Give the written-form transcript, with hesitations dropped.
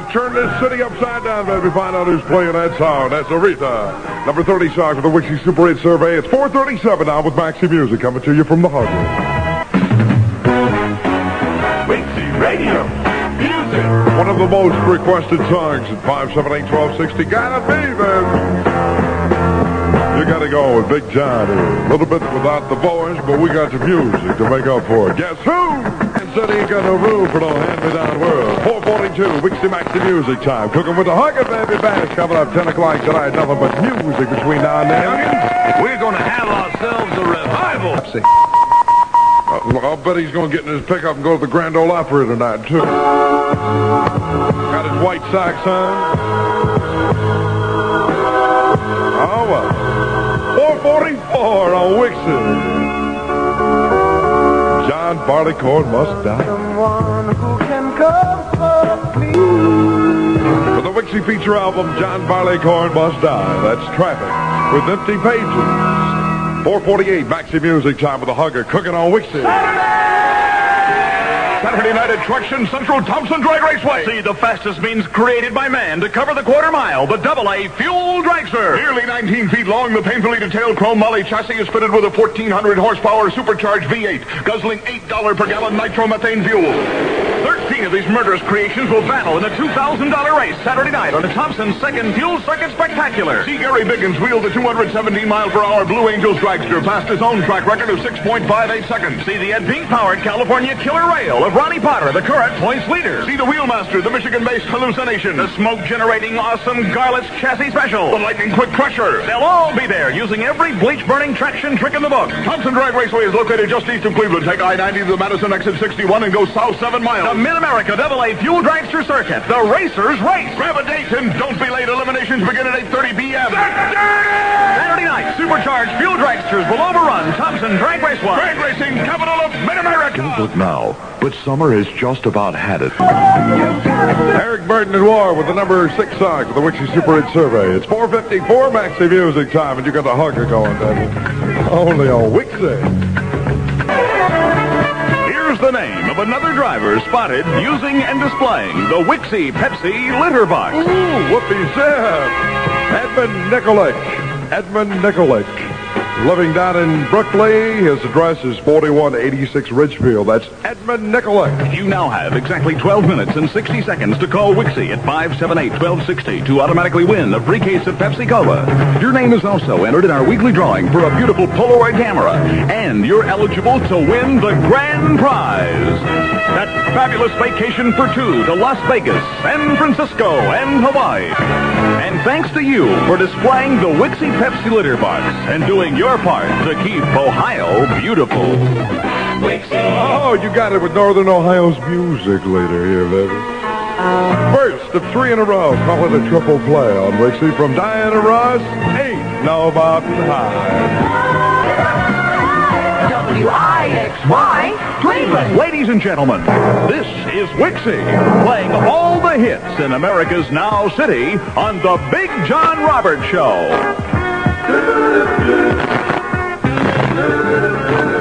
turn this city upside down, baby. Find out who's playing that song. That's Aretha. Number 30 song for the Wixie Super 8 survey. It's 4:37 now with Maxi Music coming to you from the Hugger. Wixie Radio Music. One of the most requested songs at 578-1260. Gotta be, baby. You gotta go with Big John here. A little bit without the voice, but we got the music to make up for it. Guess who? And said he ain't got no room for no hand-me-down world. 4:42, Wixie Maxi Music time. Cooking with the Hugger, baby. Bash coming up 10 o'clock tonight. Nothing but music between now and then. We're gonna have ourselves a revival. I'll bet he's gonna get in his pickup and go to the Grand Ole Opry tonight, too. Got his white socks on. Oh, well. 4:44 on Wixie. John Barleycorn must die. Someone who can comfort me. For the Wixie feature album, John Barleycorn Must Die. That's Traffic with Empty Pages. 4:48, Maxi Music time with the Hugger. Cooking on Wixie. Saturday night attraction, Central Thompson Drag Raceway. See the fastest means created by man to cover the quarter mile, the AA Fuel Dragster. Nearly 19 feet long, the painfully detailed chrome moly chassis is fitted with a 1,400 horsepower supercharged V8, guzzling $8 per gallon nitromethane fuel. 13 of these murderous creations will battle in a $2,000 race Saturday night on the Thompson Second Fuel Circuit Spectacular. See Gary Biggins wheel the 217-mile-per-hour Blue Angels Dragster past his own track record of 6.58 seconds. See the Ed Pink-powered California Killer Rail of Ronnie Potter, the current points leader. See the Wheelmaster, the Michigan-based Hallucination, the smoke-generating awesome Garlitz Chassis Special, the Lightning Quick Crusher. They'll all be there using every bleach-burning traction trick in the book. Thompson Drag Raceway is located just east of Cleveland. Take I-90 to the Madison exit 61 and go south 7 miles. The Mid-America AA Fuel Dragster Circuit, the Racers Race. Grab a date and don't be late. Eliminations begin at 8:30 p.m. Saturday night, supercharged fuel dragsters will overrun Thompson Drag Raceway. Drag racing capital of Mid-America. Don't look now, but summer has just about had it. Eric Burton and War with the number 6 song for the Wixie Super 8 survey. It's 4:54 Maxi Music time, and you got the Hugger going, baby. Only on Wixie. Here's the name of another driver spotted using and displaying the Wixie Pepsi litter box. Ooh, whoopee-zip. Edmund Nikolic. Edmund Nikolic. Living down in Brooklyn, his address is 4186 Ridgefield. That's Edmund Nikolic. You now have exactly 12 minutes and 60 seconds to call Wixie at 578-1260 to automatically win a free case of Pepsi Cola. Your name is also entered in our weekly drawing for a beautiful Polaroid camera, and you're eligible to win the grand prize. That fabulous vacation for 2 to Las Vegas, San Francisco, and Hawaii. And thanks to you for displaying the Wixie Pepsi litter box and doing your part to keep Ohio beautiful. Oh, you got it with Northern Ohio's music leader here, baby. First of 3 in a row. Call it a triple play on Wixie from Diana Ross. Ain't no mountain high. WIXY, Cleveland. Ladies and gentlemen, this is Wixie, playing all the hits in America's Now City on The Big John Roberts Show.